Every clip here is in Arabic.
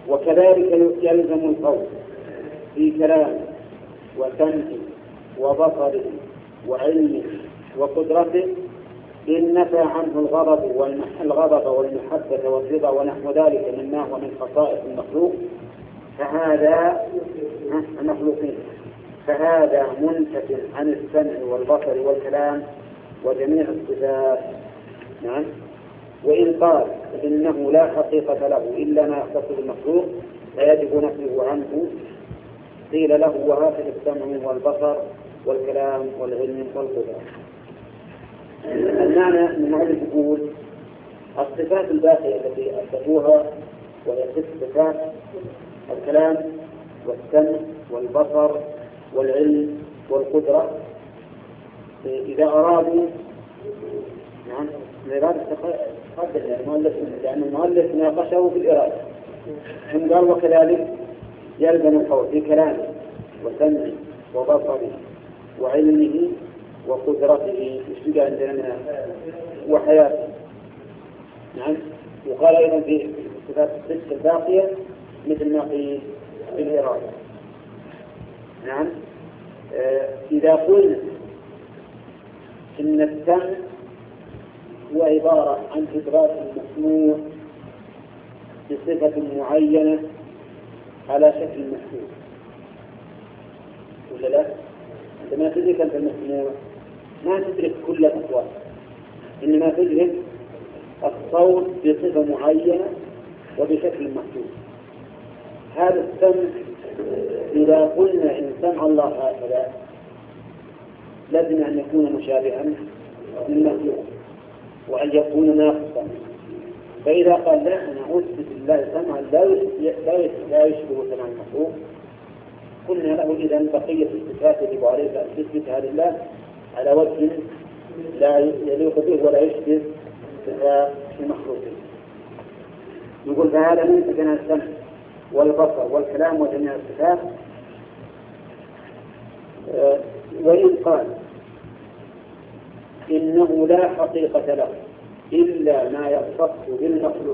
وكذلك يلزم القول في كلامه وسمعه وبصره وعلمه وقدرته إن نفى عنه الغضب والمحبة والرضا ونحو ذلك مما هو من خصائص المخلوق فهذا المخلوقين، فهذا منتف عن السمع والبصر والكلام وجميع الصفات. نعم. وإن قال إنه لا حقيقة له إلا ما يختص بالمخلوق فيجب نفيه عنه قيل له وهكذا السمع والبصر والكلام والعلم والقدرة. المعنى من هذا يقول الصفات الباقية التي أثبتوها وهي ست صفات: الكلام والسمع والبصر والعلم والقدرة، إذا أرادوا نعم الإرادة تقدم المؤلف لأن المؤلف ناقشه في الإرادة، ثم قال وكذلك يلزم القول في كلامه وسمعه وبصره وعلمه وقدرته يشتغل عندنا وحياته. نعم. وقال أيضا في الصفات الست الباقية مثل ما في الإرادة. نعم. إذا قلنا إن السمع هو عبارة عن إدراك المسموع بصفة معينة على شكل محسوس، ولا لا؟ عندما تدرك أنت المسموع ما تدرك كل الأصوات، إنما تدرك الصوت بصفة معينة وبشكل محسوس. هذا السمع إذا قلنا إن سمع الله هكذا لازم أن يكون مشابها للمخلوق وأن يكون ناقصا. فإذا قال لا أنا أثبت لله سمعا لا يشبه سمع المخلوق قلنا له إذا بقية الصفات يجب عليك أن تثبتها لله على وجه لا يليق به ولا يشبه صفات المخلوقين. يقول فهذا من بين السمع والبصر والكلام وجميع الصفات. وإن قال إنه لا حقيقة له إلا ما يختص بالمخلوق،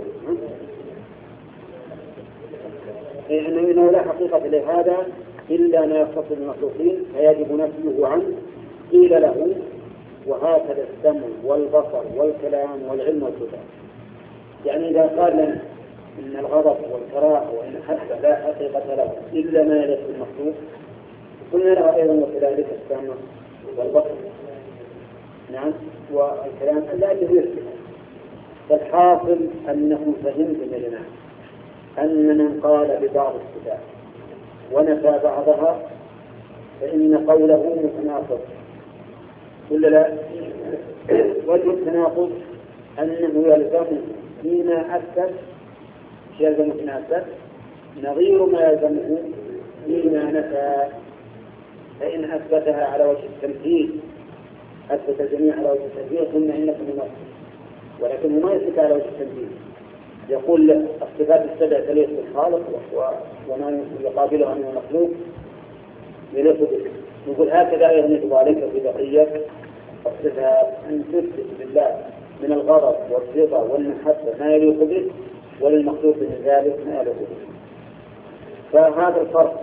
إنه لا حقيقة لهذا إلا ما يختص بالمخلوقين فيجب نفيه عنه قيل له وهكذا السمع والبصر والكلام والعلم والقدرة. يعني إذا قال لنا إن الغضب والكراهة والمحبة لا حقيقة له إلا ما يليق بالمخلوق قلنا له أيضا وكذلك السمع والبصر نعم والكلام لا يجوز. فالحاصل أنه فهمت لنا أن من قال ببعض الصفات ونفى بعضها فإن قوله متناقض ولا لا؟ وجه التناقض أنه يلزم فيما أثبت يلزم فيما أثبت نظير ما يلزمه فيما نفى. فإن أثبتها على وجه التمثيل أثبت الجميع على وجه التمثيل قلنا إنكم منافقون، ولكنه ما يثبت على وجه التمثيل. يقول الصفات السبع تليق بالخالق وما يقابلها من المخلوق يليق به. نقول هكذا أيضا يجب عليك في بقية الصفات أن تثبت بالله من الغضب والرضا والمحبة ما يليق به وللمخلوق من ذلك ما يليق به. فهذا الفرق.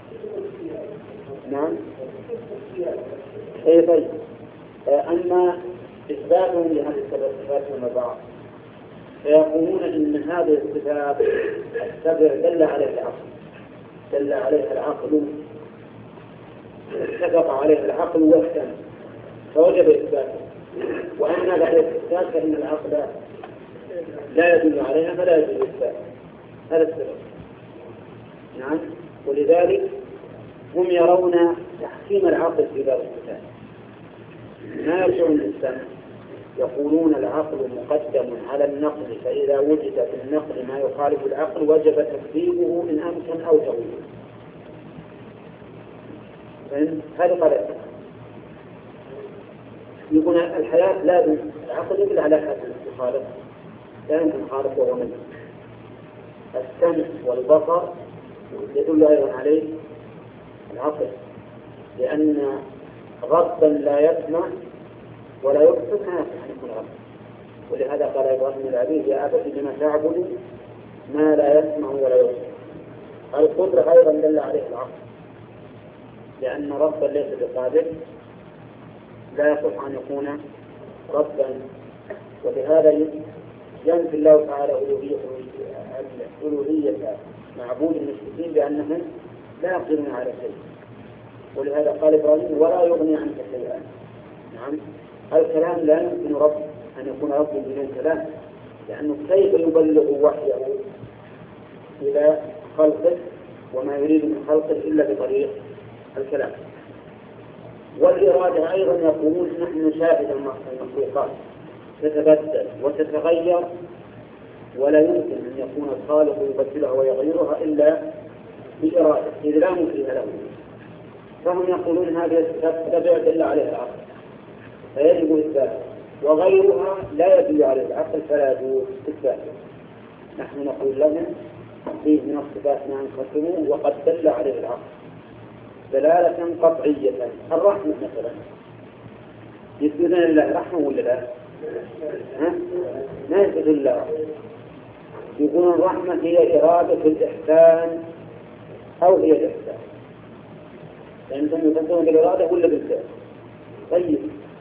نعم. طيب. أما إثباتهم لهذه الصفات من بعض فيقولون إن هذه الصفات السبع دل عليها العقل اتفق عليها العقل واحتمل فوجب إثباته، وأما بعد الإثبات فإن العقل لا يدل عليها فلا يجوز إثباته. هذا السبب. نعم. ولذلك هم يرون تحكيم العقل في باب الصفات ما يرجع الإنسان. يقولون العقل مقدم على النقل فإذا وجد في النقل ما يخالف العقل وجب تكذيبه إن أمكن أو تأويله. هذا قلق. يقول الحياة لازم العقل يدل على حد الخالق لا يمكن خالق وهو منه. السمع والبصر يدل أيضا عليه العقل لأن ربا لا يسمع ولا يبصر ما يصح أن يكون ربا. ولهذا قال إبراهيم العبيد يا أبت لما تعبد ما لا يسمع ولا يبصر القدرة أيضا دل عليه العقل، لأن ربا ليس بقادر لا يصح أن يكون ربا. ولهذا ينفي الله تعالى ألوهية معبود المشركين بأنهم لا يقدرون على شيء. ولهذا قال إبراهيم ولا يغني عنك شيئا. نعم، الكلام لا يمكن أن يكون رب بدون كلام، لأنه كيف يبلغ وحيه إلى خلقه وما يريد من خلقه إلا بطريق الكلام. والإرادة أيضا يقولون نحن نشاهد المخلوقات تتبدل وتتغير، ولا يمكن أن يكون الخالق يبدلها ويغيرها إلا بإرادة، إذ لا ممكن له. فهم يقولون هذه الصفات لا يدل عليها العقل فيجب إثباتها، وغيرها لا يدل عليه العقل فلا يجوز إثباته. نحن نقول لهم فيه من الصفات ما انقسموا وقد دل عليه العقل دلالة قطعية. الرحمة مثلا يثبتون لله رحمة ولا لا؟ ما يثبت لله. يقولون الرحمة هي إرادة الإحسان أو هي الإحسان، لأنهم يفسرون بالإرادة ولا بالفعل. طيب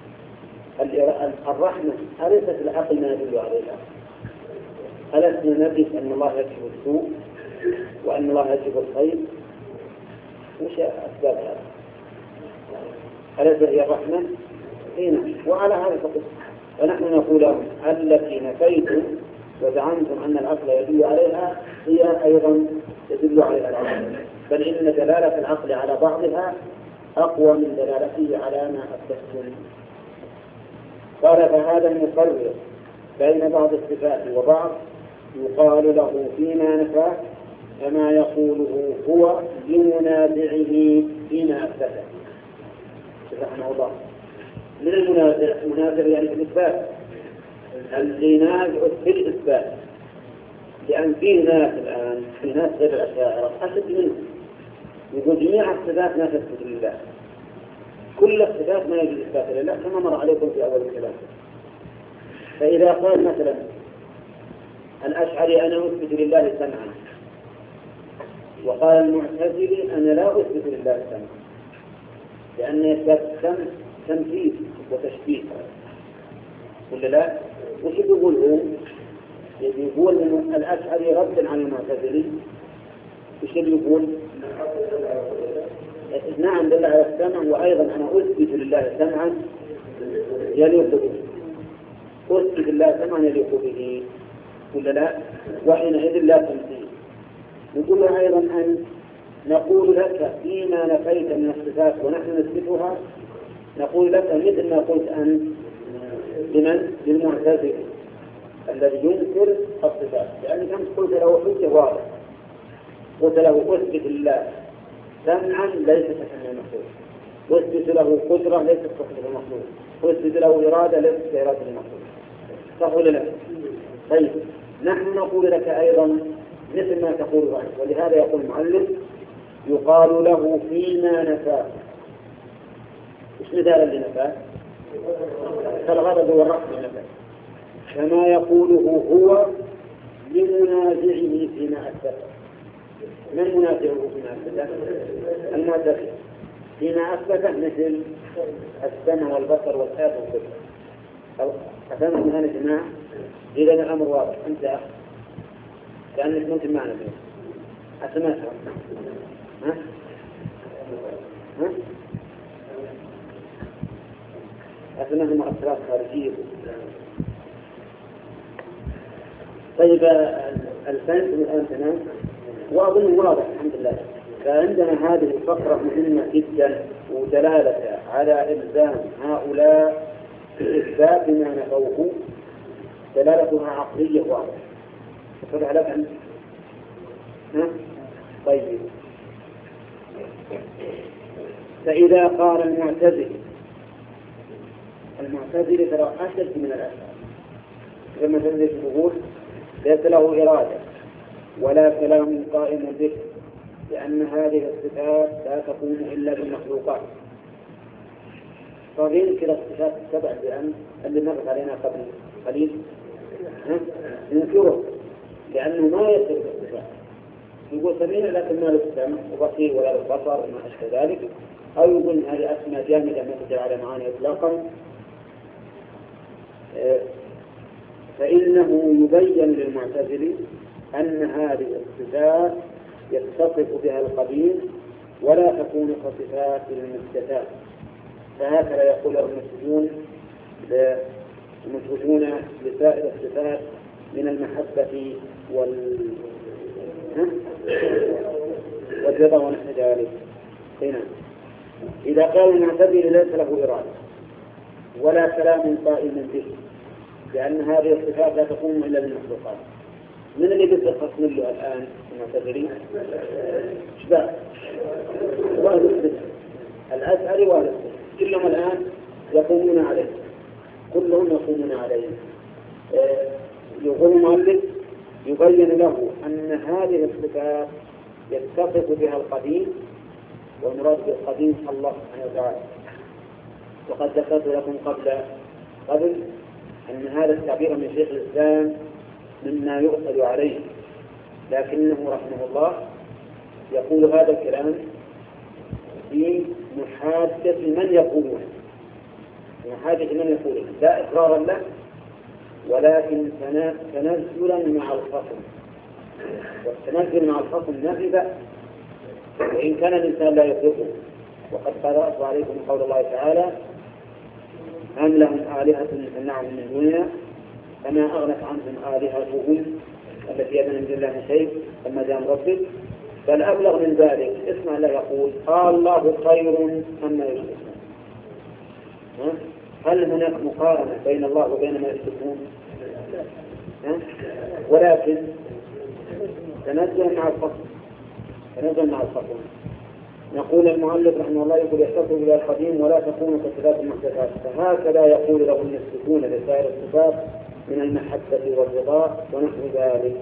الرحمة أليست العقل ما يدل عليها؟ ألسنا ندرك أن الله يكشف السوء وأن الله يكشف الخير؟ وش أسباب هذا؟ أليس هي الرحمة؟ هنا. وعلى هذا فقط فنحن نقول لهم التي نفيتم وزعمتم أن العقل يدل عليها هي أيضا تدل عليها العقل، بل إن دلالة العقل على بعضها أقوى من دلالته على ما أثبتم. قال فهذا المفرق بين بعض الصفات وبعض يقال له فيما نفى كما يقوله هو لمنازعه فيما أثبته. سبحانه الله من المنازع يعني في الإثبات، اللي نازع في الإثبات، لأن فيه ناس الآن في ناس غير الأشاعرة أشد منه يقول جميع الصفات لا تثبت لله، كل الصفات ما يجوز إثباتها لله كما مر عليكم في أول الكلام. فإذا قال مثلا الأشعري أنا أثبت لله سمعا، وقال المعتزلي أنا لا أثبت لله سمعا، لأن إثبات السمع تمثيل وتشبيه ولا لا؟ وش يقول هو؟ يقول الأشعري ردا على المعتزلي. وش يقول؟ نعم دل على السمع، وأيضا أنا أثبت لله سمعا يليق به، أثبت لله سمعا يليق به ولا لا؟ وحينئذ لا تمثيل. نقول له أيضا أن نقول لك فيما نفيت من الصفات ونحن نثبتها، نقول لك مثل ما قلت أنت لمن؟ للمعتزلي الذي ينكر الصفات، لأنك أنت قلت له حجة واضحة، قلت له أثبت لله سمعا ليس كسمع المخلوق، واثبت له قدرة ليست كقدرة المخلوق، واثبت له إرادة ليست كإرادة المخلوق. صح ولا لا؟ طيب نحن نقول لك أيضا مثل ما تقول أنت، ولهذا يقول المؤلف يقال له فيما نفاه. إيش مثالا لنفاه؟ كالغضب والرحمة نفاه، كما يقوله هو لمنازعه فيما أثبت. من منازعه فيما أثبت؟ المعتزلة فيما أثبته مثل السمع والبصر والآب والقدرة. أفهمت من هذا الجماعة؟ إذا الأمر واضح. أنت يا أخي كأنك كنت معنا به أسمعتها ها؟ أسمعها مؤثرات خارجية. طيب الفنس الآن تمام وأظن واضح الحمد لله. فعندنا هذه الفقرة مهمة جدا ودلالة على إلزام هؤلاء في إثبات ما نفوه دلالتها عقلية واضحة. فقد على طيب فإذا قال المعتزلة ترى أشد من الأشاعرة. كما تقول ليس له إرادة ولا كلام قائم به، لأن هذه الصفات لا تكون إلا بالمخلوقات. فغير كلا الصفات السبع بأن اللي مرت علينا قبل قليل ننكره، لأنه ما يصدق الصفات يقول سميع لكن ما له السمع وبصير ولا له بصر وما أشبه ذلك، أو يقول هذه أسماء جامدة ما تدل على معاني إطلاقا. فإنه يبين للمعتزلي أن هذه الصفات يتصف بها القديم ولا تكون كصفات المحدثات. فهكذا يقول المثبتون لسائر الصفات من المحبة والرضا ونحو ذلك. هنا إذا قال المعتزلي ليس له إرادة ولا كلام قائم به، لأن هذه الصفات لا تقوم إلا بالمخلوقات، من اللي بيتخص له الآن المعتزلي؟ شباب وأهل السنة، الأشعري وأهل السنة كلهم الآن يقومون عليه، كلهم يقومون عليه. يقول المؤلف يبين له أن هذه الصفات يتصف بها القديم، والمراد بالقديم الله سبحانه وتعالى. وقد ذكرت لكم قبل أن هذا التعبير من شيخ الإسلام مما يؤخذ عليه، لكنه رحمه الله يقول هذا الكلام في محادثة من يقولونه، لا إقرارا له ولكن تنزلا مع الخصم، والتنزل مع الخصم نفي بأس وإن كان الإنسان لا يطلقه. وقد قرأت عليكم قول الله تعالى: أم لهم آلهة يمنعهم من دوننا فما أغنت عنهم آلهتهم التي يدعون من دون الله شيء لما جاء ربك. بل أبلغ من ذلك، اسمع الله يقول: الله خير أما يشركون. هل هناك مقارنة بين الله وبين ما يشركون؟ ولكن تنزل مع الخصم. نقول المؤلف رحمه الله يقول يحتفظ إلى القديم ولا تكون كصفات المحدثات. فهكذا يقول له المسلكون لسائر الصفات من المحبة والرضا ونحو ذلك.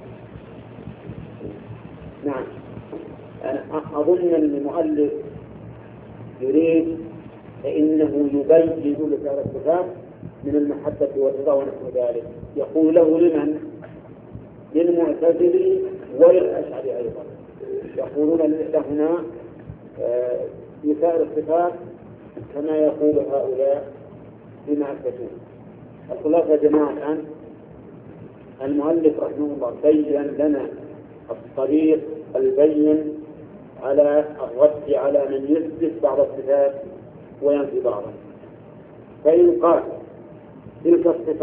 نعم، أنا أظن أن المؤلف يريد فإنه يبين لسائر الصفات من المحبة والرضا ونحو ذلك. يقول له لمن؟ للمعتزلي وللأشعري أيضا. يقولون لهنا لسائر الصفات كما يقول هؤلاء بما أثبتون. الخلاصة يا جماعة الآن المؤلف رحمه الله بين لنا الطريق البين على الرد على من يثبت بعض الصفات وينفي بعضها. فإن قال تلك الصفات